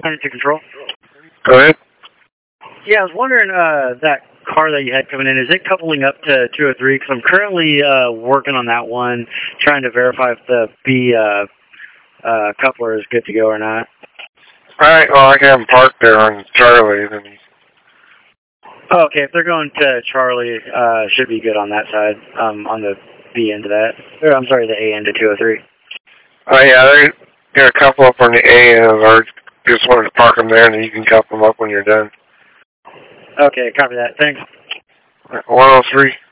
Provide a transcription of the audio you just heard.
to control. Go ahead. Yeah, I was wondering, that car that you had coming in, is it coupling up to 203? Because I'm currently working on that one, trying to verify if the B coupler is good to go or not. Alright, well, I can have them parked there on Charlie. Then. Oh, okay, if they're going to Charlie, should be good on that side, on the B end of that. Or, I'm sorry, the A end of 203. Oh, yeah, they got a couple up on the A end, or just wanted to park them there, and then you can couple them up when you're done. Okay, copy that. Thanks. 103.